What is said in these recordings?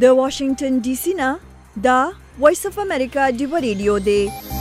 د واشنگټن ډي سي نه دا وایس اف امریکا ډیو ریډیو دی.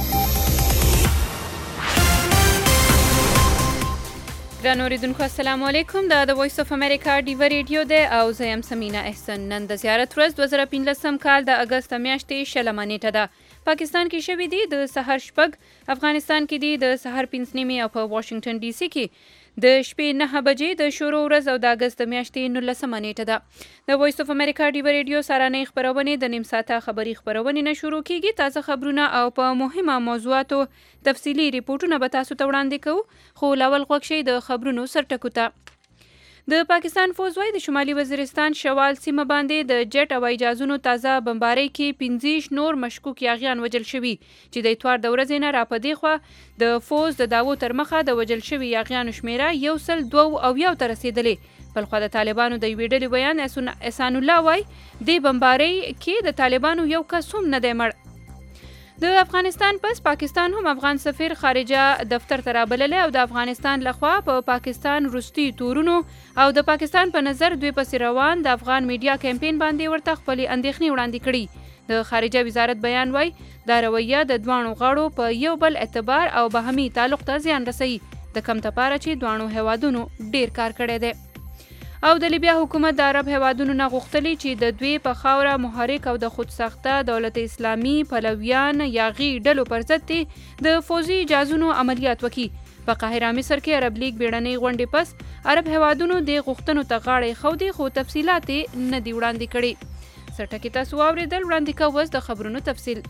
ګران اوریدونکو السلام علیکم. دا د وایس اف امریکا ډیو ریډیو دی او زه یم سمینا احسن. نن د زیارت ورځ 2015 کال د اگست میاشتې شلمه نیټه ده. پاکستان کې شوې دي د سحر شپږ، افغانستان کې دي د سحر 5 نیمې او په واشنگټن ډي سي کې د شپې 9 بجې د شروع ورځ او د اگست میاشتې 19 نیټه ده. د وایس اف امریکا ډیو ریډیو سارانه خبرونه د نیم ساعته خبری خبرونه نه شروع کیږي. تازه خبرونه او په مهمه موضوعاتو تفصیلی ریپورتونه به تاسو ته وړاندې کوو. خو لاول غوښ شي د خبرونو سرټکو ته. د پاکستان فوج وايي د شمالي وزیرستان شوال سیمه باندې د جټ او جهازونو تازه بمبارۍ کې 15 نور مشکوک یاغیان وژل شوي چې د اتوار د ورځې نه راپدې خو د فوج د داوو تر مخه د وژل شوي یاغیانو شمیره 102 ته رسیدلې. بلخو د طالبانو د یوې ډلې بیان احسان الله وايي د بمبارۍ کې د طالبانو یو کس هم نه دی مړ. د افغانستان پس پاکستان هم افغان سفیر خارجه دفتر ته رابللی او د افغانستان لخوا په پاکستان روستي تورونو او د پاکستان په نظر دوی پسې روان د افغان میډیا کمپین باندې ورته خپلې اندېښنې وړاندې کړي. د خارجه وزارت بیان وایي دا رویه د دوانو غاړو په یو بل اعتبار او باهمي تعلق ته زیان رسوي، د کم تپاره چې دوانو هیوادونو ډیر کار کړی دی. او د لیبیا حکومت د عرب هیوادونو نه غوښتلی چې د دوی په خاوره محرک او د خودساخته دولت اسلامي پلویان یاغي ډلو پر ضد د فوزي جازونو عملیات وکړي. په قاهره مصر کې عرب لیگ بیړنۍ غونډې پس عرب هیوادونو د غوښتنو ته غاړه خودي، خو تفصیلات نه دی وړاندې کړي. سرټکی تاسو واوریدل، وړاندې کوو د خبرونو تفصیل.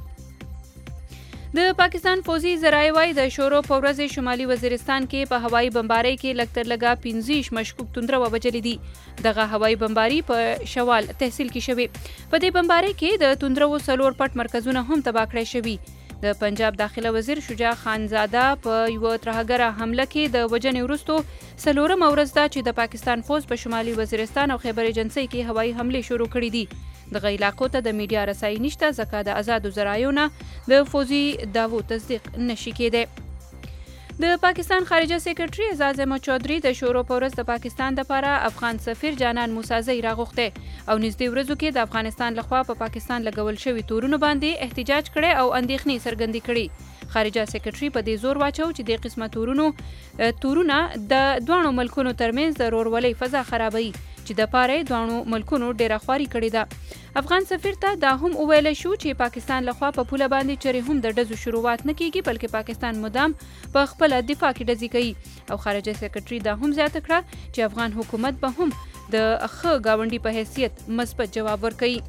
د پاکستان فوزي ذرایع وايي د شورو په ورځ شمالي وزیرستان کې په هوایي بمبارۍ کې لږ تر لږه 15 مشکوک توندره ووژلې دي. دغه هوایي بمباري په شوال تحصیل کې شوې. په دې بمبارۍ کې د توندرو 4 پټ مرکزونه هم تباه کړای شوي. د پنجاب داخله وزیر شجاع خانزاده په یو ترهګره حمله کې د وژنې وروسته څلورمه ورځ ده چې د پاکستان فوج په شمالي وزیرستان او خیبر ایجنسۍ کې هوایي حملې شروع کړې دي. دغه علاقو ته د میډیا رسایي نشته ځکه د آزادو ذرایعو نه د فوزي دعوو تصدیق نشي کېدی. د پاکستان خارجه سیکرټري اعزاز احمد چودھری د شورو په ورځ د پاکستان لپاره افغان سفیر جانان موسازی راغوښته او نږدې ورځو کې د افغانستان لخوا په پاکستان لګول شوي تورونو باندې احتجاج کړي او اندېښنې څرګندې کړي. خارجه سیکرټري په دې زور واچو چې د قسمه تورونه د دوانو ملکونو ترمنځ د ورورولۍ فضا خرابوي چې د پاره دوانو ملکونو ډیره خواري کړې ده. افغان سفیر ته دا هم وویل شو چې پاکستان لخوا په پوله باندې چرې هم د ډزو شروعات نه کیږي، بلکې پاکستان مدام په خپل دفاع کې ډزې کوي. او خارجه سیکرټري دا هم زیاته کړه چې افغان حکومت به هم د ښه گاونډي په حیثیت مثبت جواب ورکوي.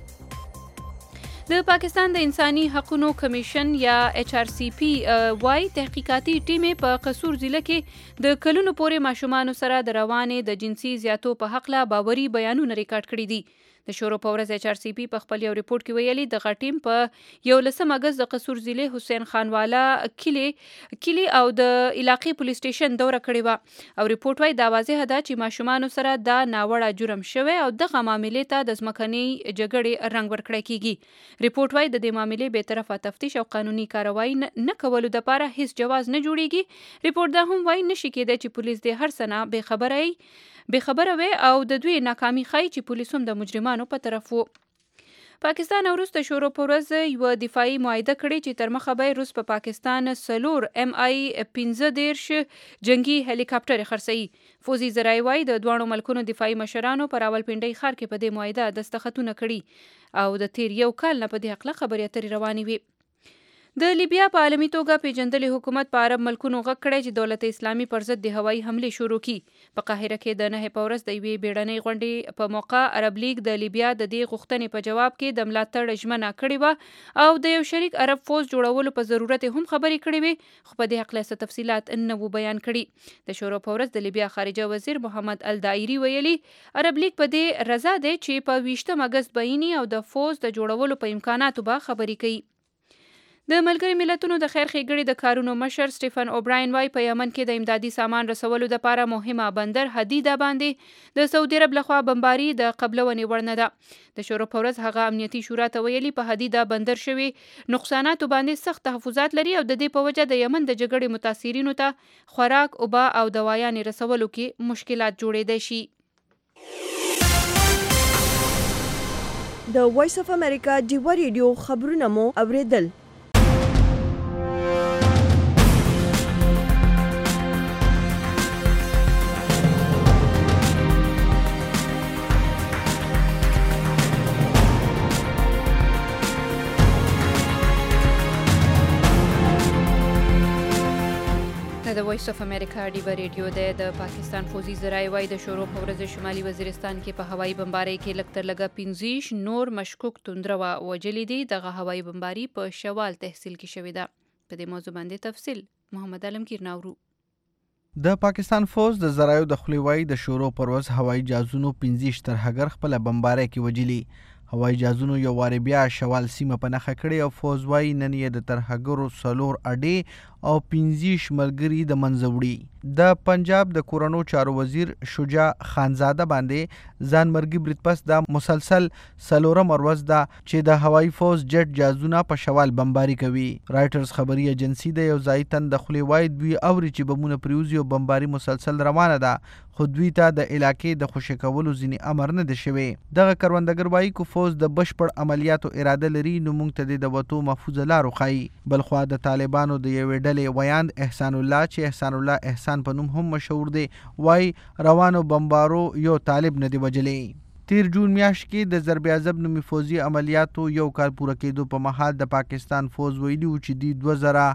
د پاکستان د انساني حقوقو کمیشن یا HRCP وايي تحقیقاتي ټیم په قصور ضلع کې د کلونو پورې ماشومانو سره د روانې د جنسي زیاتو په حق لا باوري بیانونه ریکارډ کړي دي. د شورو په ورځ HRCP په خپل یو ریپورت کې ویلي د غټیم په 11 اگست د قصور ضلع حسین خانوالا کلی او د علاقې پولیس سټیشن دوره کړې و او ریپورت وايي دا واضح ده چې ماشومانو سره دا ناوړه جرم شوی او دغه معاملې ته د ځمکنۍ جګړې رنګ ورکړی کیږي. ریپورت وايي د دې معاملې به طرفه تفتیش او قانوني کاروایی نه کولو لپاره هیڅ جواز نه جوړیږي. ریپورت دا هم وايي نشي کېدای چې پولیس د هر څه بے خبره وي او د دوی ناکامي ښایي چې پولیس هم د مجرمانو په طرف وو. پاکستان وروسته شورو په ورځ یو دفاعي معاهده کړې چې تر مخه به روس په پاکستان 4 MI-15 جنگي هلیکاپټر خرڅوي. فوزي ذرایع وايي د دوانو ملکونو دفاعي مشرانو پر راولپنډۍ ښار کې په دې معاهده دستخطونه کړي او د تیر یو کال نه په دې حق خبرې اترې روانې وي. د لیبیا په عالمي توګه پیژندلې حکومت په عرب ملکونو غږ کړی چې دولت اسلامي پر ضد د هوایي حملې شروع کړي. په قاهره کې د 9 په ورځ د یوې بیړنۍ غونډې په موقع عرب لیگ د لیبیا د دې غوښتنې په جواب کې د ملاتړ ژمنه کړې وه او د یو شریک عرب فوج جوړولو په ضرورت هم خبرې کړې وې، خو په دې حق له تفصیلات نه وو بیان کړي. د شورو په ورځ د لیبیا خارجه وزیر محمد الدایری ویلي عرب لیگ په دې رضا دی چې په 20 اگست بینی او د فوج د جوړولو په امکاناتو به خبرې کوي. د ملګري ملتونو د خیر ښېګړې د کارونو مشر سټیفن اوبراین وايي په یمن کې د امدادي سامان رسولو لپاره مهمه بندر حدیده باندې د سعودي عرب لخوا بمباري د قبلونې وړ نه ده. د شورو په ورځ هغه امنیتي شورا ته ویلي په حدیده بندر شوي نقصاناتو باندې سخت تحفظات لري او د دې په وجه د یمن د جګړې متاثرینو ته خوراک، اوبه او دوايانې رسولو کې مشکلات جوړېدای شي. د وایس اف امریکا ډیوه ریډیو خبرونه مو اوریدل. د وایس اف امریکا ډیوه ریډیو د پاکستان فوزي ذرایع وايي د شروع په ورځ شمالي وزیرستان کې په هوایي بمبارۍ کې لږ تر لږه 15 نور مشکوک توندروه وژلي دي. دغه هوایي بمباري په شوال تحصیل کې شوې ده. په دې موضوع باندې تفصیل محمد علمگیر ناورو. د پاکستان فوز د ذرایعو د خولې وايي د شروع پر ورځ هوایي جهازونو 15 ترهګر خپله بمبارۍ کې وژلي. هوایي جهازونو یو وارې بیا شوال سیمه په نښه کړې او فوز وايي نن یې د ترهګرو 4 اډې او 15 ملګري د منځه وړي. د پنجاب د کورنو چارو وزیر شجاع خانزاده باندې ځانمرګي برید پس دا مسلسل 4 ورځ ده چې د هوایي فوز جټ جهازونه په شوال بمباري کوي. رایټرز خبري ایجنسی د یو ځای تن د خولې وايي دوی اوري چې بمونه پریوزي او بمباري مسلسل روانه ده، خو دوی ته د علاقې د خوشي کولو ځینې امر نه دی شوی. دغه کروندګر وايي که فوز د بشپړ عملیاتو اراده لري نو موږ ته د وتو محفوظه لار وښایي. بلخوا د طالبانو د یوې ډلې ویاند احسان الله چې احسان الله احسان په نوم هم مشهور دی وايي روانو بمبارو یو طالب نه دی وجلی. تیر جون میاشت کې د ضرب عذب نومي فوزي عملیاتو یو کال پوره کېدو په مهال د پاکستان فوز ویلي و چې دوی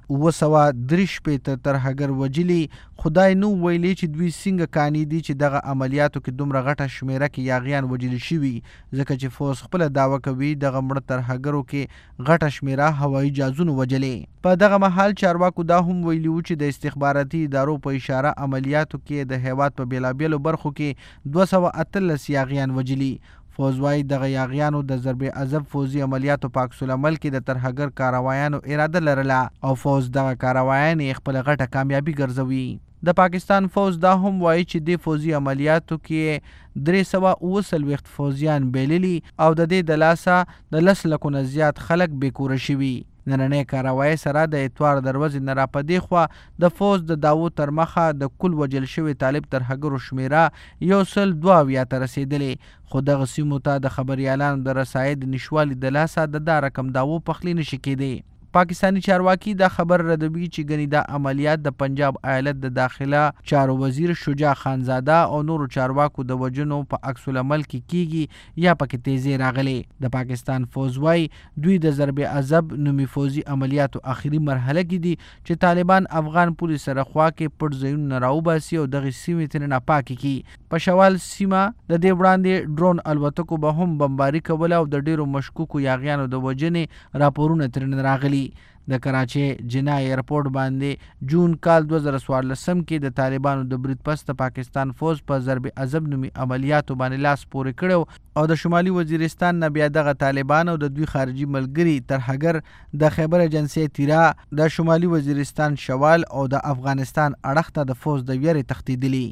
2963 ترهګر وجلي. خدای نو ویلي چې دوی څنګه کانی دي چې دغه عملیاتو کې دومره غټه شمیره کې یاغیان وجلي شوي، ځکه چې فوز خپل دعوه کوي دغه مړه ترهګرو کې غټه شمیره هوایي جهازونو وجلي. په دغه مهال چارواکو دا هم ویلي و چې د استخباراتي ادارو په اشاره عملیاتو کې د هیواد په بیلابیلو برخو کې 218 یاغیان وجلي. فوز وايي دغه یاغیانو د ضرب عذب فوزي عملیاتو په عکس العمل کې د ترهګر کاروایانو اراده لرله او فوز دغه کاروایان خپل غټه کامیابي ګرځوي. د پاکستان فوز دا هم وايي چې د فوزي عملیاتو کې 329 فوزیان بیللي او د دې د لاسه د 10 لکو نه زیات خلک بیکوره شوي. نننۍ کاروایی سره د اتوار دروازې نه راپدې خوا د فوز د داو تر مخه د کل وجل شوي طالب ترهګرو شمیره 102 ته رسېدلې، خو دغه سیمو ته د خبریالانو د رسایي د نشوالي د لاسه د دا رقم داو پخلی نشي کېدی. پاکستانی چارواکي دا خبر ردوي چې ګنې دا عملیات د پنجاب ایالت د داخله چارو وزیر شجاع خانزاده او نورو چارواکو د وجنو په عکس العمل کې کیږي یا پکې تیزی راغلي. د پاکستان فوز وايي دوی د ضرب عذب نومي فوزي عملیاتو اخري مرحله کې دي چې طالبان افغان پولیس سره خوا کې پټ ځایونه راوباسي او دغه سیمې ترې نه پاکې کړي. په شوال سیمه د دې وړاندې ډرون الوتکو به هم بمباري کوله او د ډیرو مشکوکو یاغیانو د وجنې راپورونه ترې راغلي. د کراچۍ جنای ایرپورټ باندې جون کال 2014 کې د طالبانو د برید پس د پاکستان فوز په ضرب عذب نومي عملیاتو باندې لاس پورې کړو او د شمالي وزیرستان نه بیا دغه طالبان او د دوی خارجي ملګري ترهګر د خیبر ایجنسی تیرا د شمالي وزیرستان شوال او د افغانستان اړخ ته د فوز د ویرې تښتېدلي.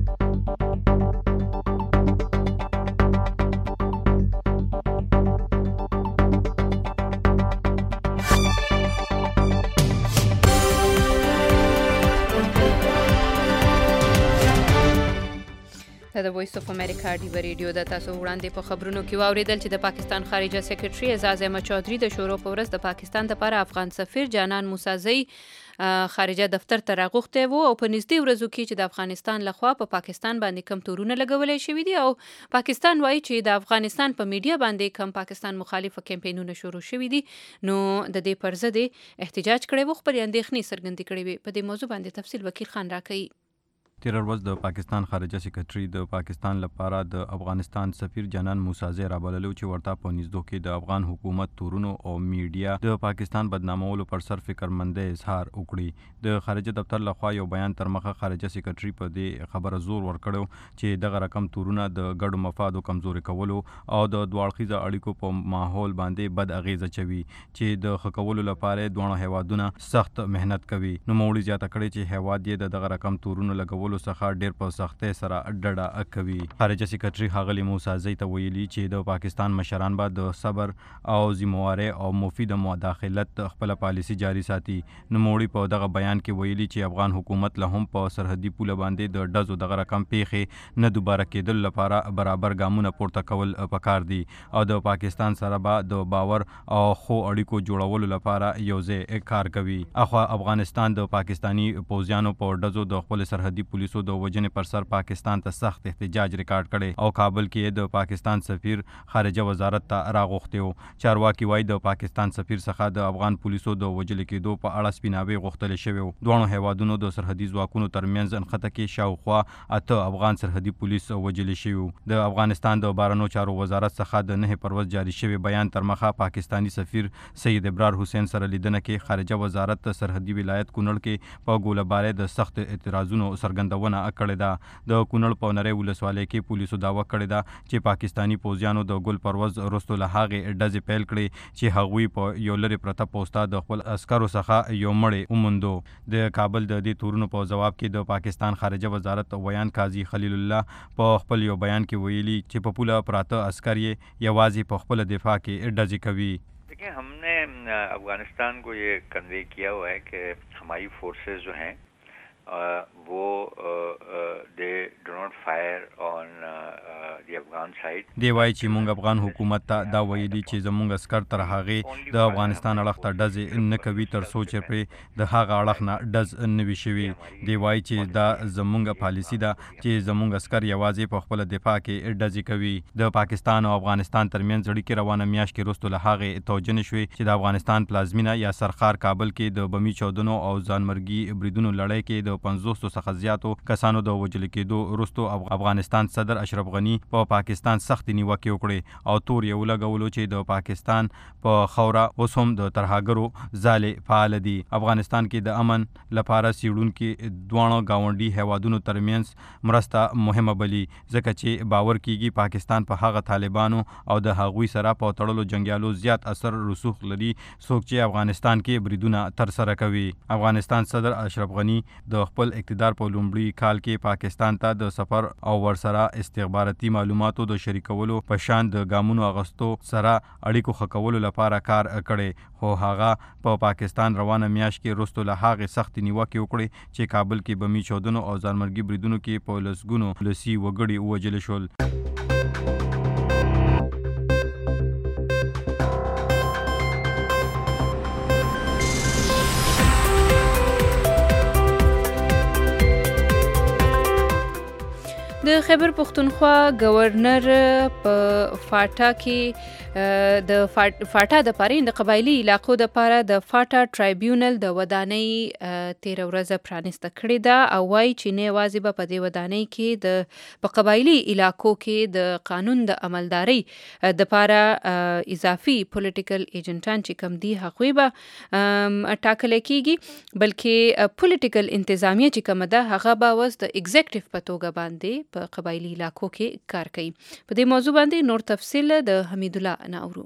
د وایس اف امریکا ډیوه ریډیو د تاسو وړاندې په خبرونو کې واوریدل چې د پاکستان خارجه سیکرټري اعزاز احمد چودھری د شروع په ورځ د پاکستان لپاره افغان سفیر جانان موسازی خارجه دفتر ته راغوښتی و او په نږدې ورځو کې چې د افغانستان لخوا په پاکستان باندې کم تورونه لګولی شوي دي او پاکستان وایي چې د افغانستان په میډیا باندې کم پاکستان مخالفه کمپینونه شروع شوي دي نو د دې پر ضد احتجاج کړی و، خپلې اندېښنې څرګندې کړې وې. په دې موضوع باندې تفصیل وکیل خان راکوي. تیر ورځ د پاکستان خارجه سیکرټري د پاکستان لپاره د افغانستان سفیر جانان موسازی رابللو چې ورته په نږدو کې د افغان حکومت تورونو او میډیا د پاکستان بدنامولو پر سر فکرمندۍ اظهار وکړي. د خارجه دفتر لخوا یو بیان تر مخه خارجه سیکرټري په دې خبره زور ورکړو چې دغه رقم تورونه د ګډو مفادو کمزوري کولو او د دوړخیزه اړیکو په ماحول باندې بد اغیزه چوي چې د ښه کولو لپاره دوه هیوادونه سخت مهنت کوي. نو موړي زیاته کړي چې هیواد یې دغه رقم تورونو لګول جوړولو څخه ډیر په سختۍ سره ډډه کوي. خارجه سکرټري ښاغلي موسازی ته ویلي چې د پاکستان مشران به د صبر او ذمہوارۍ او مفید مداخلت خپل پالیسي جاری ساتي. نوموړي په دغه بیان کې ویلي چې افغان حکومت له هم په سرحدي پوله باندې د ډزو دغه رقم پیښې نه دوباره کېدل لپاره برابر ګامونه پورته کول پکار دي او د پاکستان سره به د باور او خو اړیکو جوړولو لپاره یو ځای کار کوي. اخوا افغانستان د پاکستانی پوځیانو په ډزو د خپل سرحدي پولیسو د وژنې پر سر پاکستان ته سخت احتجاج ریکارډ کړي او کابل کې د پاکستان سفیر خارجه وزارت ته راغوښتي وو. چارواکي وایي د پاکستان سفیر څخه د افغان پولیسو د وژل کېدو په اړه سپیناوی غوښتل شوی و. دواړو هیوادونو د سرحدي ځواکونو ترمنځ انخته کې شاوخوا 8 افغان سرحدي پولیس وژل شوي. د افغانستان د بهرنیو چارو وزارت څخه د 9 پروژ جاری شوی بیان تر مخه پاکستانی سفیر سید ابرار حسین سره لیدنه کې خارجه وزارت سرحدي ولایت کونړ کې په ګوله‌بارۍ د سخت اعتراضونو څرګندونه کړې ده. د کونړ په نری ولسوالۍ کې پولیسو دعوه کړې ده چې پاکستانی پوځیانو د ګل پروز وروسته له هغې ډزې پیل کړې چې هغوی په یو لرې پرته پوسټه د خپل عسکرو څخه یو مړی وموندو. د کابل د دې تورونو په جواب کې د پاکستان خارجه وزارت ویان قاضي خلیل الله په خپل یو بیان کې ویلي چې په پوله پراته عسکر یې یوازې په خپل دفاع کې ډزې کوي. देखिए, हमने अफगानिस्तान को ये कन्वे किया हुआ है कि हमारी फोर्सेस जो हैं वो they do not fire on the Afghan side. دی وایي چې موږ افغان حکومت ته دا ویلي چې زموږ عسکر تر هغې د افغانستان اړخ ته ډزې نه کوي تر څو چې پرې د هغه اړخ نه ډز نه وي شوي. دی وایي چې دا زموږ پالیسي ده چې زموږ عسکر یوازې په خپل دفاع کې ډزې کوي. د پاکستان او افغانستان ترمنځ اړیکې روانه میاشت کې وروسته له هغې توجه نه شوې چې د افغانستان پلازمینه یا سرخار کابل کې د بمي چاودنو او ځانمرګي بریدونو لړۍ کې د 50 څخه زیاتو کسانو د وژل کېدو وروسته افغانستان صدر اشرف غني په پاکستان سخت نیوکې وکړې او تور یې ولګولو چې د پاکستان په خوره اوس هم د ترهګرو ځالې فعال دي. افغانستان کې د امن لپاره څېړونکي دواړو ګاونډي هیوادونو ترمنځ مرسته مهمه بلي ځکه چې باور کیږي پاکستان په هغه طالبانو او د هغوی سره په تړلو جنګیالو زیات اثر رسوخ لري څوک چې افغانستان کې بریدونه ترسره کوي. افغانستان صدر اشرف غني د خپل اقتدار په لومړي کال کې پاکستان ته د سفر او ورسره استخباراتي معلوماتو د شریکولو په شان د ګامونو اغستو سره اړیکو ښه کولو لپاره کار کړی، خو هغه په پاکستان روانه میاشت کې وروسته له هغې سختې نیوکې وکړې چې کابل کې بمي چاودنو او ځانمرګي بریدونو کې په لسګونو ولسي وګړي ووژل شول. د خیبر پښتونخوا گورنر په فاټا کې د فاټا د پاره د قبایلی علاقو د پاره د فاټا ټرایبیونل د ودانۍ 13 ورځې پرانسته کړې ده او وايي چې نه یوازې به په دې ودانۍ کې د په قبایلی علاقو کې د قانون د عملداري د پاره اضافي پولیټیکل ایجنټان چې کم دي هغوی به ټاکل کیږي، بلکې پولیټیکل انتظامیه چې کومه ده هغه به اوس د ایگزیکټیو په توګه باندې په قبایلی علاقو کې کار کوي. په دې موضوع باندې نور تفصیل د حمید الله ناورو.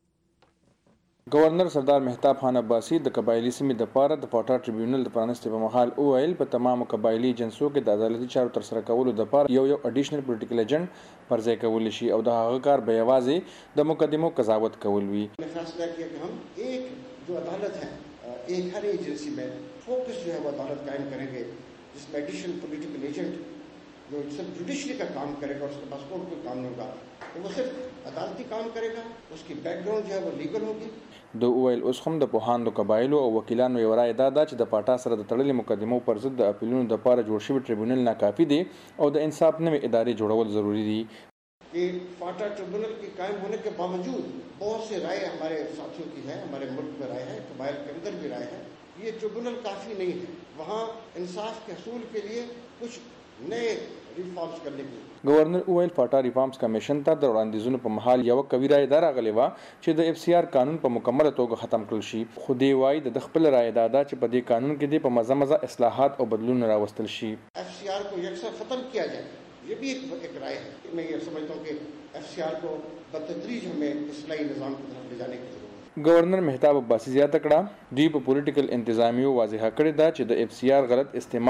گورنر سردار مهتاب خان عباسی د قبایلی سیمې د پاره د فاټا ټریبیونل د پرانستې په مهال وویل په تمامو قبایلی جنسو کې د عدالتي چارو ترسره کولو د پاره یو اډیشنل پولیټیکل ایجنټ پر ځای کول شي او د هغه کار به یوازې د مقدمو قضاوت کول وي. فیصلہ کیا کہ ہم ایک جو عدالت ہے ایک ہر ایجنسی میں فوکس جو ہے وہ عدالت قائم کریں گے جس میں ایڈیشنل پولیٹیکل ایجنٹ جو صرف جوڈیشری کا کام کرے گا، اس کے پاس کوئی کام نہیں ہوگا، وہ صرف عدالتی کام کرے گا، اس کی بیک گراؤنڈ جو ہے وہ لیگل ہوگی. د اویل اوس هم د پوهاندو قبایلو او وکیلانو یو رائے دا چې د پاټا سره د تړلې مقدمو پر ضد د اپیلونو د پاره جوړ شوی ټریبیونل ناکافي دی او د انصاف نوې ادارې جوړول ضروری دي. کہ فاٹا ٹریبیونل کے قائم ہونے کے باوجود بہت سے رائے ہمارے ساتھیوں کی ہے، ہمارے ملک میں رائے ہے، قبائل کے اندر بھی رائے ہے، یہ ٹریبیونل کافی نہیں ہے، وہاں انصاف کے حصول کے لیے کچھ نئے ریفارمز کرنے کی. گورنر اویل فاټا ریفارمز کمیشن ته د وړاندیزونو په محل یو کوي رائے دا راغلی وه چې د اف سی آر قانون په مکمله توګه ختم کړل شي، خو دی وایي د خپل رائے دا ده چې په دې قانون کې د په مزه مزه اصلاحات او بدلون راوستل شي. ایف سی آر کو یکسر ختم کیا جائے، یہ بھی ایک رائے ہے. میں یہ سمجھتا ہوں کہ ایف سی آر کو بتدریج ہمیں اصلاحی نظام کی طرف لے جانے کی ضرورت. گورنر مهتاب عباسی زیاته کړه دوی په پولیټیکل انتظامیو واضحه کړې ده چې د اف سی آر غلط استعمال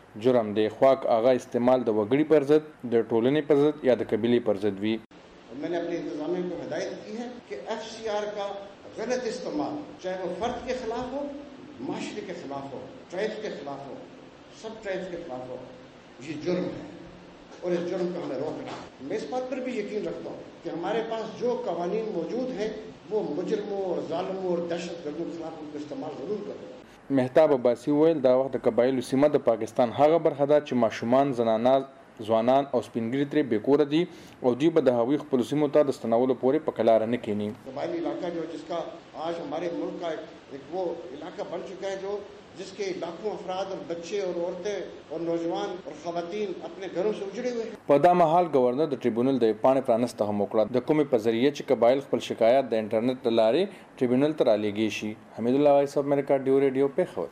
جرم دی خواک آغا استعمال د وګړي پر ضد د ټولنې پر ضد یا د قبیلې پر ضد وي. میں نے اپنے انتظامیہ کو ہدایت کی ہے کہ FCR کا غلط استعمال چاہے وہ فرد کے خلاف ہو, معاشرے کے خلاف ہو, ٹرائبس کے خلاف ہو, سب ٹرائبس کے خلاف ہو, یہ جرم ہے اور اس جرم کو ہمیں روکنا ہے. میں اس بات پر بھی یقین رکھتا ہوں کہ ہمارے پاس جو قوانین موجود ہیں وہ مجرموں اور ظالموں اور دہشت گردوں کے خلاف ان کو استعمال ضرور کریں. مهتاب عباسي وویل دا وخت د قبایلو سیمه د پاکستان هغه برخه ده چې ماشومان, زنانه, ځوانان او سپینګیري ترې بېکوره دي او دوی به د هغوی خپلو سیمو ته د ستنولو پورې په کلاره نه کیني. قبائلی علاقہ جو جس کا آج ہمارے ملک کا ایک وہ علاقہ بن چکا ہے جو جس کے لاکھوں افراد اور بچے اور عورتیں اور نوجوان اور خواتین اپنے گھروں سے اجڑے ہوئے ہیں. په دا مهال گورنر د ټریبیونل د پاڼې پرانسته هم وکړه د کومې په ذریعه چې قبایل خپل شکایات د انټرنیټ له لارې ټریبیونل ته رالیږي شي. حمید الله وایس اف امریکا ډیو ریډیو پېښور.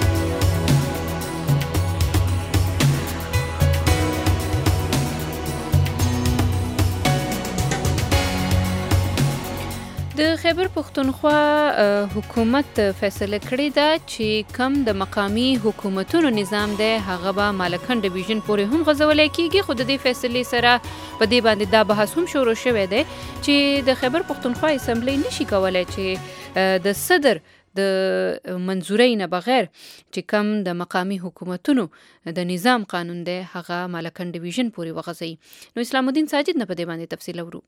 د خیبر پښتونخوا حکومت فیصله کړې ده چې کم د مقامی حکومتونو نظام دی هغه به مالکن ډیویژن پورې هم غځولی کیږي. خو د دې فیصلې سره په دې باندې دا بحث هم شروع شوی دی چې د خیبر پښتونخوا اسمبلی نشي کولی چې د صدر د منظورۍ نه بغیر چې کم د مقامی حکومتونو د نظام قانون دی هغه مالکن ډیویژن پورې وغځوي. نو اسلام الدین ساجد نه په دې باندې تفصیل اورو.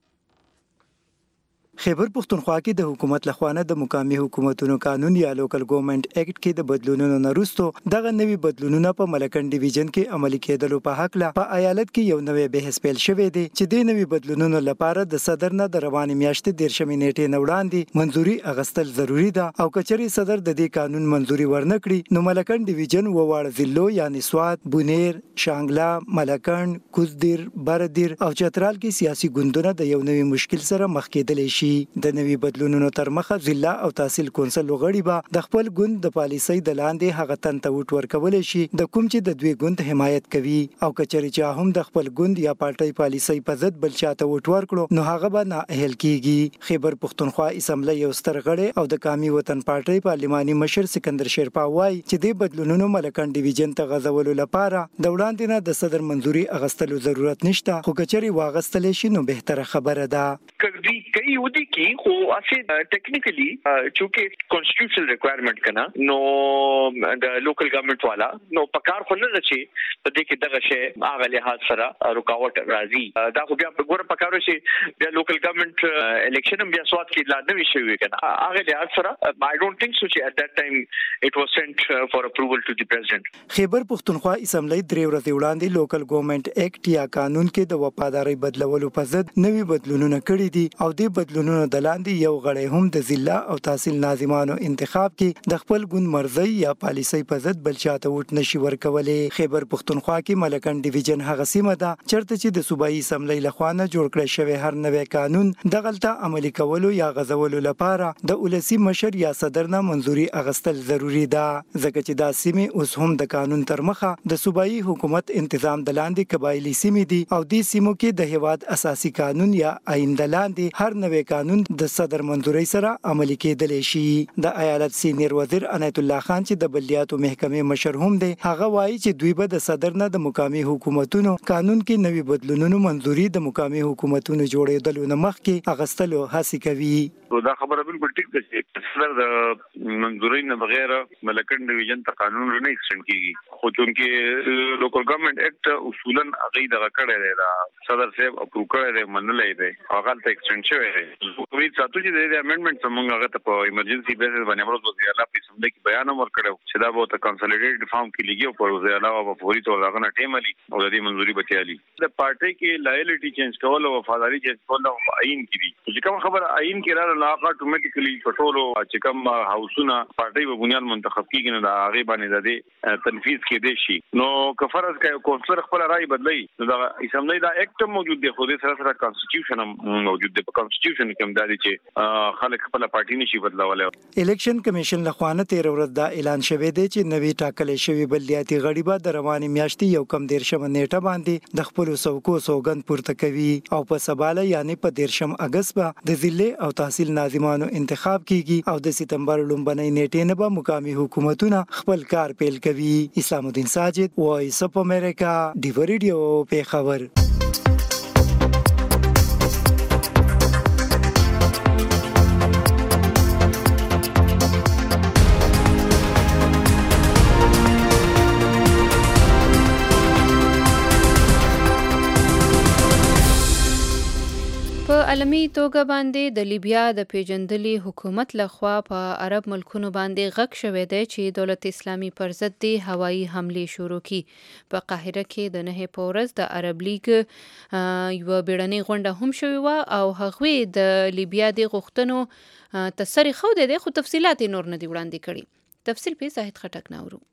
خیبر پښتونخوا کې د حکومت لخوا نه د مقامی حکومتونو قانون یا لوکل ګورنمنت اکټ کې د بدلونونو نه وروسته دغه نوي بدلونونه په ملکن ډیویژن کې عملي کېدلو په حق له په ایالت کې یو نوې بحث پیل شوې دی چې د نوي بدلونونو لپاره د صدر نه د روانې میاشتې 13 نیټې نه وړاندې منځوري اغستل ضروری ده او کچري صدر د دې قانون منځوري ورنکړي نو ملکن ډیویژن وواړه ضلعو یعنی سوات, بونیر, شانګلا, ملکن, کوزدیر, بردیر او چترال کې سیاسي ګوندونه د یو نوي مشکل سره مخ کېدلی شي. د نوي بدلونونو تر مخه ضلع او تحصیل کونسل وغړي به د خپل ګوند د پالیسۍ د لاندې هغه تن ته وټ ورکولی شي د کوم چې د دوی ګوند حمایت کوي او کچري چې هم د خپل ګوند یا پارټۍ پالیسۍ په ضد بل چاته وټ ورکړو نو هغه به نااهل کیږي. خیبر پښتونخوا اسمبلی یو ستر غړی او د قومي وطن پارټۍ پارلماني مشر سکندر شیرپا وایي چې د بدلونونو ملکن ډیویژن ته غځولو لپاره د وړاندې نه د صدر منځوري اغستلو ضرورت نشته خو کچري واغستل شي نو بهتره خبره ده. کئی ودی کی خو اسی ټیکنیکلی چونکه کانسټیټیوشنل ریکوائرمنٹ کنا نو د لوکل گورنمنت والا نو پکار خو نه چی په دې کې دغه شی هغه لحاظ سره رکاوټ راځي. دا خو بیا په ګوره پکارو شي بیا لوکل گورنمنت الیکشن بیا سواد کې لا نه شوی کنا هغه لحاظ سره I don't think so at that time it was sent for approval to the president. خیبر پښتونخوا اسمبلی درې ورځې وړاندې لوکل ګورنمنت اکټ یا قانون کې د وفاداری بدلولو په ضد نوي بدلونونه کړي دي او د بدلونونو د لاندې یو غړی هم د ضلع او تحصیل ناظمانو انتخاب کې د خپل ګوند مرزي یا پالیسۍ په ضد بل چاته وټ نشي ورکولی. خیبر پښتونخوا کې ملکن ډیویژن هغه سیمه ده چرته چې د صوبایي اسمبلی لخوا نه جوړ کړی شوی هر نوی قانون دغلته عملي کولو یا غځولو لپاره د ولسی مشر یا صدر نه منځوري اغستل ضروری ده ځکه چې دا سیمه اوس هم د قانون تر مخه د صوبایي حکومت تنظیم د لاندې قبایلی سیمه دي او د سیمو کې د هیواد اساسي قانون یا آئین د لاندې هر نوی قانون د صدر منظوري سره عملي کېدلی شي. د ایالت سینیر وزیر عنایت الله خان چې د بلدیاتو محکمې مشر هم دی هغه وایي چې دوی به د صدر نه د مقامی حکومتونو قانون کې نوي بدلونونو منظوري د مقامی حکومتونو جوړېدلو نه مخکې اغستلو هڅه کوي. دا خبره بالکل ټیک ده چې صدر د منظوري نه بغیر ملکن ډیویژن ته قانون نه ایکسټند کیږي خو چونکه لوکل ګورنمنت اکټ اصولا هغه دغه کړی دی دا صدر صاحب اپروو کړی دی منلې دی هغه ته ایکسټند شوی دی. کومې ساتو چې د امندمنت څنګه هغه ته په ایمرجنسي بیسس باندې امروز وزیر اعلی په اسمبلی کې بیان ورکړو چې دا به ته کنسولیډیټ فارم کې لګي او په وزیر اعلی او په فوري تور هغه نه ټیم علي او د دې منظوري بچالي د پارټي کې لایلټي چینج کول او وفاداری چینج کول او آئین کې دي چې کوم خبره آئین کې راځي نو هغه اتوماتیکلی پټولو چې کوم هاوسونه پارټي په بنیاد منتخب کیږي نو دا هغه باندې د تنفیذ کې دي شي نو کفرض کوي کونسلر خپل رائے بدلی نو دا اسمبلی دا اکټ موجود دی خو دې سره سره کانسټیټیوشن موجود دی په کانسټیټیوشن کانسټیټیوشن کې هم دا دي چې خلک خپل پارټي نشي بدلولای. الیکشن کمیشن له خوانه 13 ورځ دا اعلان شوی دی چې نوی ټاکلې شوی بلدیاتي غړي به د رواني میاشتې یو کم 13 نیټه باندې د خپل څوکو سوګند پورته کوي او په سباله یعنی په 13 اگست به د ضلع او تحصیل ناظمانو انتخاب کیږي او د سپتمبر لومبنۍ نیټې نه به مقامي حکومتونه خپل کار پیل کوي. اسلام الدین ساجد، وایس اف امریکا، ډیو ریډیو پیښور. په عالمي توګه باندې د لیبیا د پیژندلي حکومت لخوا په عرب ملکونو باندې غږ شوی دی چې دولت اسلامي پر ضد د هوایي حملې شروع کی. په قاهره کې د 9 په ورځ د عرب لیگ یو بیړنۍ غونډه هم شوې و او هغوی د لیبیا د غوښتنو تسری خو دی خو تفصیلات نور نه دی وړاندې کړي. تفصیل په زاهد خټک ناورو.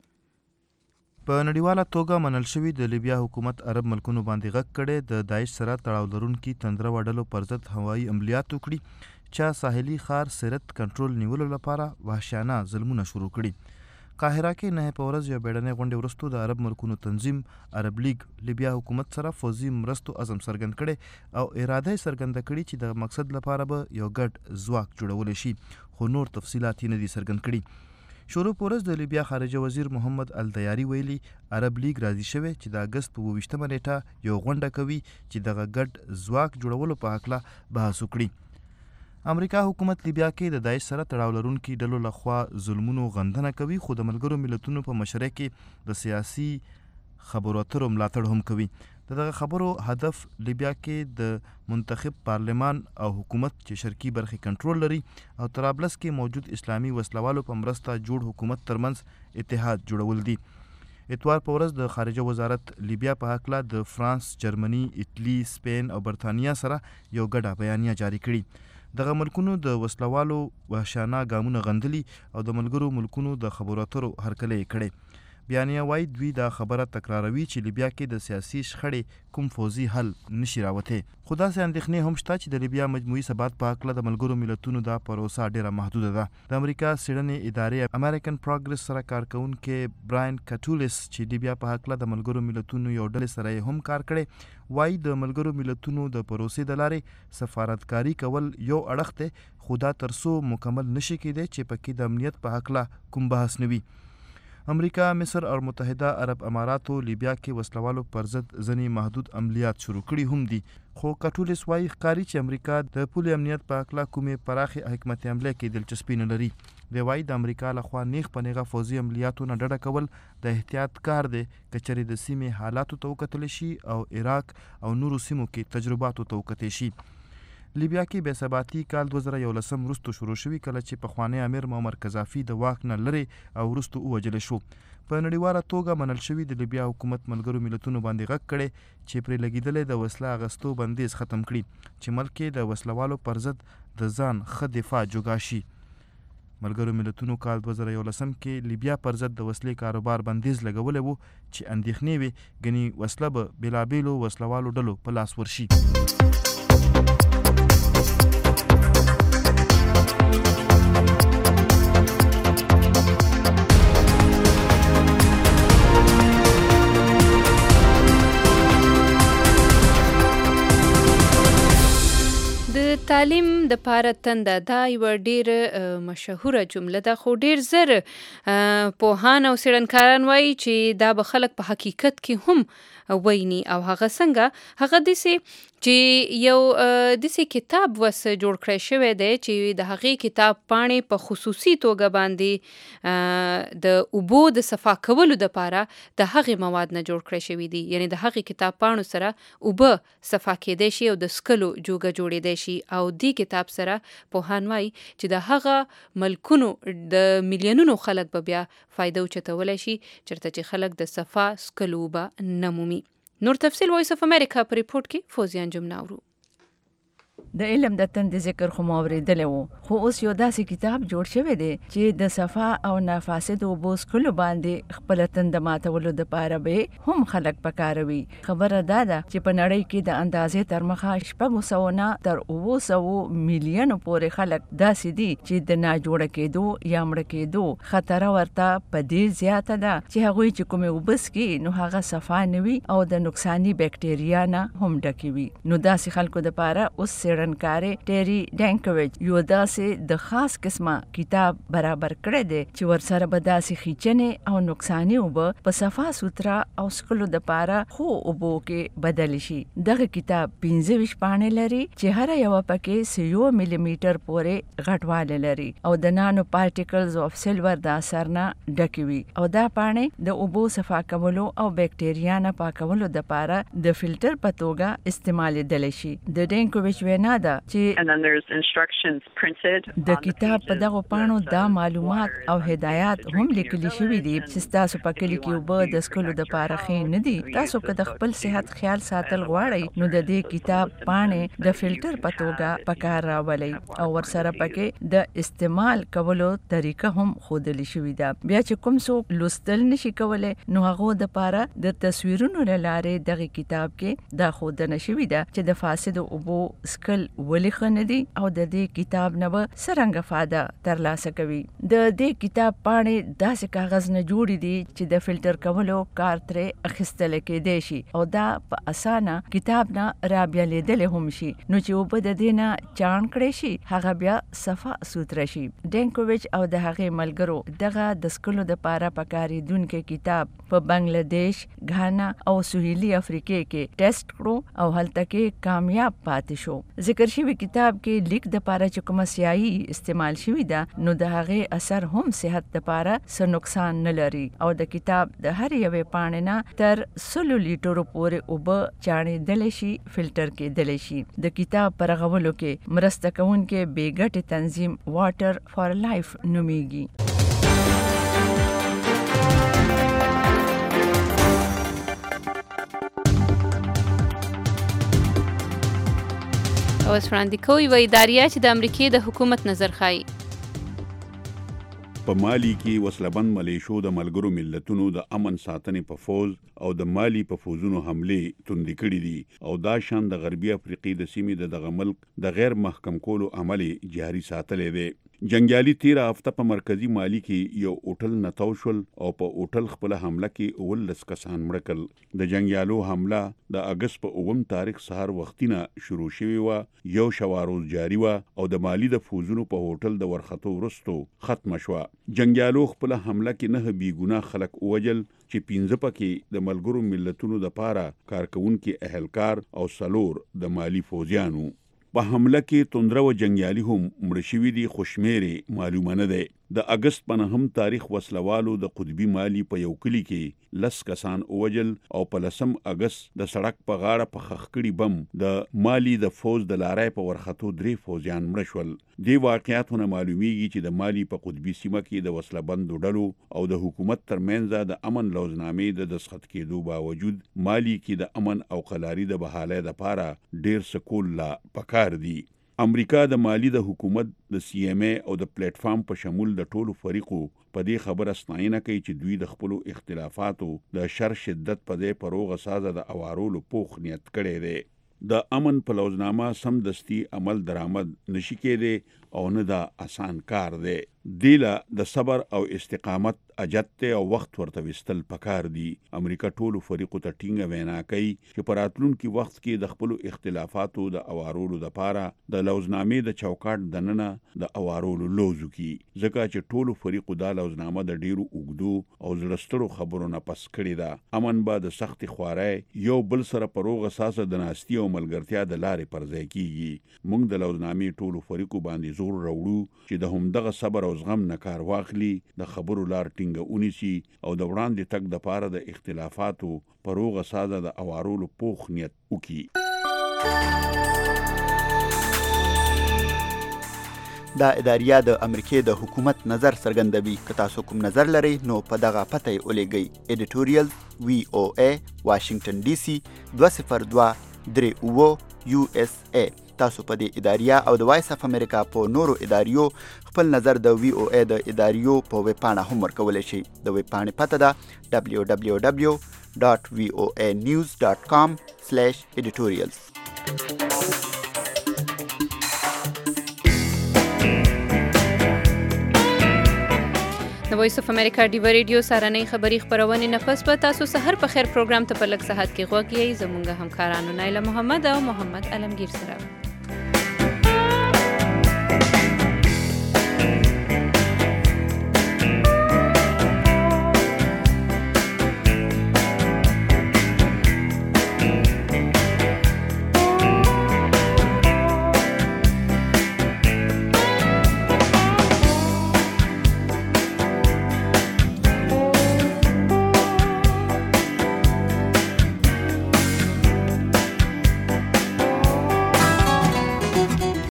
په نړیواله توګه منل شوی د لیبیا حکومت عرب ملکونو باندې غږ کړي د داعش سره تړاو لرونکي تندره وډلو پر ضد هوایي عملیات وکړي چې ساحلي ښار سرت کنټرول نیولو لپاره وحشیانه ظلمونه شروع کړي. قاهره کې 9 په ورځ یو بیړنۍ غونډه وروسته د عرب ملکونو تنظیم عرب لیگ لیبیا حکومت سره فوزي مرستو عزم څرګند کړي او اراده څرګنده کړي چې د مقصد لپاره به یو ګډ ځواک جوړول شي، خو نور تفصیلات نه دي څرګند کړي. شروع پورز د لیبیا خارجه وزیر محمد الدیاری ویلي عرب لیگ راضي شوی چې د اگست په 28 نیټه یو غونډه کوي چې دغه ګډ ځواک جوړولو په حق بحث وکړي. امریکا حکومت لیبیا کې د داعش سره تړاو لرونکي ډلو لخوا ظلمونو غندنه کوي، خو د ملګرو ملتونو په مشرۍ کې د سیاسي خبرو اترو ملاتړ هم کوي. دغه خبرو هدف لیبیا کې د منتخب پارلمان او حکومت چې شرقي برخې کنټرول لري او طرابلس کې موجود اسلامي وسلوالو په مرسته جوړ حکومت ترمنځ اتحاد جوړول دي. اتوار په ورځ د خارجه وزارت لیبیا په حق د فرانس، جرمني، ایټلی، سپین او برتانیا سره یو ګډه بیانیه جاری کړي. دغه ملکونو د وسلوالو وحشیانه ګامونه غندلي او د ملګرو ملکونو د خبرو اترو هرکلی کړي. بیانیه وایي دوی دا خبره تکراروي چې لیبیا کې د سیاسي شخړې کوم فوزي حل نشي راوتی، خو داسې اندېښنې هم شته چې د لیبیا مجموعي ثبات په هکله د ملګرو ملتونو دا پروسه ډیره محدوده ده. د امریکا څیړنې ادارې امریکن پروګرس سره کارکونکي براین کټولیس چې لیبیا په هکله د ملګرو ملتونو یو ډلې سره هم کار کړي وایي د ملګرو ملتونو د پروسې د لارې سفارتکاري کول یو اړخ دی، خو دا ترڅو مکمل نشي کېدی چې پکې د امنیت په هکله کوم بحث نه وي. امریکا، مصر او متحده عرب اماراتو لیبیا کې وسلوالو پر ضد ځینې محدود عملیات شروع کړي هم دي، خو کټولیس وایي ښکاري چې امریکا د پولي امنیت په هکله کومې پراخې حکمت عملې کې دلچسپي نه لري. دی وایي د امریکا لخوا نیغ په نیغه فوزي عملیاتو نه ډډه کول د احتیاط کار دی که چېرې د سیمې حالاتو ته وکتلی شي او عراق او نورو سیمو کې تجرباتو ته وکتلی شي. لیبیا کې بې ثباتي کال 2011 وروسته شروع شوي کله چې پخوانی امیر معمر قذافي د واک نه لرې او وروسته ووژل شو. په نړیواله توګه منل شوي د لیبیا حکومت ملګرو ملتونو باندې غږ کړی چې پرې لګېدلی د وسله اغستو بندیز ختم کړي چې ملک کې د وسلوالو پر ضد د ځان ښه دفاع جوګا شي. ملګرو ملتونو کال 2011 کې لیبیا پر ضد د وسلې کاروبار بندیز لګولی و چې اندېښنې وې ګنې وسله به بېلابېلو وسلوالو ډلو په لاس ورشي. تعلیم د پاره تنده دا یو ډیر مشهوره جمله ده، خو ډیر زر پوهان او څېړنکاران وایي چې دا به خلک په حقیقت کې هم ویني او هغه څنګه هغه داسې چې یو داسې کتاب وس جوړ کړی شوی دی چې د هغې کتاب پاڼې په خصوصي توګه باندې د اوبو د صفا کولو دپاره د هغې مواد نه جوړ کړی شوي دي، یعنې د هغې کتاب پاڼو سره اوبه صفا کېدی شي او د څکلو جوګه جوړېدی شي او دې کتاب سره پوهان وایي چې د هغه ملکونو د میلیونونو خلک به بیا فایده اوچتولی شي چېرته چې خلک د صفا څکلو اوبه نه مومي. نور تفصیل وایس اف امریکا په ریپورټ کې فوزیان جمناورو. د علم د تند ذکر خو موریدل وو، خو اوس یو داسې کتاب جوړ شوی دی چې د صفا او نافاسد اوبو څښلو باندې خپل تند ماتولو دپاره به هم خلک پکاروي. خبره دا ده چې په نړۍ کې د اندازې تر مخه 600 نه تر 900 میلیونو پورې خلک داسې دي چې د ناجوړه کېدو یا مړه کېدو خطر ورته په دې زیاته ده چې هغوی چې کومې اوبه څښي نو هغه صفا نه وي او د نقصاني بکټریا نه هم ډکې وي. نو داسې خلکو دپاره اوس څېړنکارې ټیری ډینکویچ یو داسې د خاص قسمه کتاب برابر کړی دی چې ورسره به داسې خیچنې او نقصاني اوبه په صفا سوتره او څښلو دپاره خو اوبو کې بدل شي. دغه کتاب 25 پاڼې لري چې هر یوه پکې 1 ملي میټر پورې غټوالی لري او د نانو پارټیکلز اف سلور د اثر نه ډکې وي او دا پاڼې د اوبو صفا کولو او بکټریا نه پاکولو دپاره د فلټر په توګه استعمالیدلی شي. د ډینکویچ وینا ده چې د کتاب په دغو پاڼو دا معلومات او هدایات هم لیکلي شوي دي چې ستاسو په کلي کې اوبه د څښلو دپاره ښې نه دي. تاسو که د خپل صحت خیال ساتل غواړئ نو د دې کتاب پاڼې د فلټر په توګه په کار راولئ او ورسره پکې د استعمال کولو طریقه هم ښودلی شوې ده. بیا چې کوم څوک لوستل نشي کولی نو هغو دپاره د تصویرونو له لارې دغې کتاب کې دا ښودنه شوې ده چې د فاسدو اوبو څښل ولې ښه نه دي او د دې کتاب نه به څرنګه فایده ترلاسه کوي. د دې کتاب پاڼې داسې کاغذ نه جوړې دي چې د فلټر کولو کار ترې اخیستلی کېدی شي او دا په اسانه کتاب نه رابیالیدلی هم شي نو چې اوبه د دې نه چاڼ کړی شي هغه بیا صفا سوتره شي. ډینکویچ او د هغې ملګرو دغه د څښلو دپاره پکارېدونکی کتاب په بنګلادیش، غانا او سویلي افریقې کې ټیسټ کړو او هلته کې کامیاب پاتې شو. ذکر شوي کتاب کې لیک دپاره چې کومه سیاهي استعمال شوي ده نو د هغې اثر هم صحت دپاره څه نقصان نه لري او د کتاب د هر یوې پاڼې نه تر 100 لیټرو پورې اوبه چاڼېدلی شي، فلټر کېدلی شي. د کتاب په رغولو کې مرسته کوونکی بې ګټې تنظیم واټر فار لایف نومیږي. او وړاندې کوي یوه اداریه چې د امریکې د حکومت نظر ښایي. په مالی کې وسلبند ملیشو د ملګرو ملتونو د امن ساتنې په فوز او د مالی په فوزونو حملې توندې کړي دي او دا شان د غربي افریقې د سیمې د دغه ملک د غیر محکم کولو عمل جاري ساتلی دی. جنگیالي 13 هفته په مرکزی مالی کې یو اوټل نتاو شول او په اوټل خپل حمله کې 19 کسان مړه کړل. د جنگیالو حمله د اگست په 9 تاریخ سهار وختینه شروع شوې وه، یو شوا روز جاری وه او د مالی د فوزونو په هوټل د ورختو وروستو ختمه شوه. جنگیالو خپل حمله کې 9 بیګناه خلک ووجل چې 15 پکې د ملګرو ملتونو د پاره کارکونکي اهلکار او 4 د مالی فوجیانو. په حمله کې توندره و جنگیالي هم مړه شوي دي خو شمېرې معلومه نه دی. د اگست په 9 تاریخ وسلوالو د قطبي مالی په یو کلي کې 10 کسان ووجل او په 10 اگست د سړک په غاړه په خښ کړي بم د مالی د فوز د لارۍ په ورختو 3 فوجیان مړه شول. دې واقعیاتونه معلومیږي چې د مالی په قطبي سیمه کې د وسلبندو ډلو او د حکومت ترمنځ د امن لوزنامې د دستخط کېدو باوجود مالی کې د امن او قلاري د بحالۍ دپاره ډیر سکول لا پکار دي. امریکا د مالی د حکومت د CMA او د پلیټ فارم په شمول د ټولو فریقو په دې خبره ستاینه کوي چې دوی د خپلو اختلافاتو د شر شدت په دې پروغه سازه د اوارولو پوخ نیت کړی دی. د امن په لوزنامه سمدستي عمل درآمد نشي کېدی او نه دا آسان کار دی. دیله د صبر او استقامت اجت او وخت ورته وستل پکار دي. امریکا ټولو فریقو ته ټینګه وینا کوي چې په راتلونکي وخت کې د خپلو اختلافاتو د اوارولو دپاره د لوزنامې د چوکاټ دننه د اوارولو لوز وکړي، ځکه چې ټولو فریقو دا لوزنامه د ډیرو اوږدو او زړه ستړو خبرو نه پس کړې ده. امن به د سختې خوارۍ یو بل سره په روغه ساسه د ناستي او ملګرتیا د لارې پر ځای کیږي. موږ د لوزنامې ټولو فریقو باندې زور راوړو چې د همدغه صبر او زغم نه کار واخلي، د خبرو لار ټینګه ونیسي او د وړاندې تګ دپاره د اختلافاتو په روغه سازه د اوارولو پوخ نیت وکړي. دا اداریه د امریکې د حکومت نظر څرګندوي. که تاسو کوم نظر لرئ نو په دغه پته یې ولیږئ. ایډیټوریل VOA واشنگټن DC 20238 USA. تاسو په دې اداریه او د وایس اف امریکا په نورو اداریو خپل نظر د وی او ای د اداریو په ویب پاڼه هم ورکولی شئ. د ویب پاڼې پته ده www.voanews.com/editorials. د وایس اف امریکا ډیو ریډیو سارنۍ خبری خبرونه نه پس په تاسو سحر په خیر پروګرام ته په لږ ساعت کې غوږی زمونږ همکارانو نایله محمد او محمد علمگیر سره.